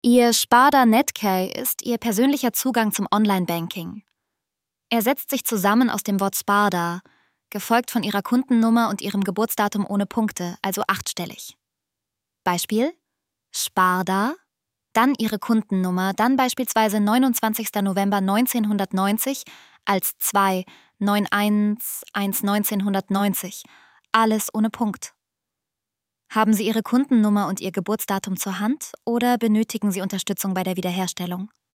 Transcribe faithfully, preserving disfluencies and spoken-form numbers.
Ihr Sparda Netcare ist Ihr persönlicher Zugang zum Online-Banking. Er setzt sich zusammen aus dem Wort Sparda, gefolgt von Ihrer Kundennummer und Ihrem Geburtsdatum ohne Punkte, also achtstellig. Beispiel: Sparda, dann Ihre Kundennummer, dann beispielsweise neunundzwanzigster November neunzehnhundertneunzig als zwei neun eins eins neunzehnhundertneunzig, alles ohne Punkt. Haben Sie Ihre Kundennummer und Ihr Geburtsdatum zur Hand oder benötigen Sie Unterstützung bei der Wiederherstellung?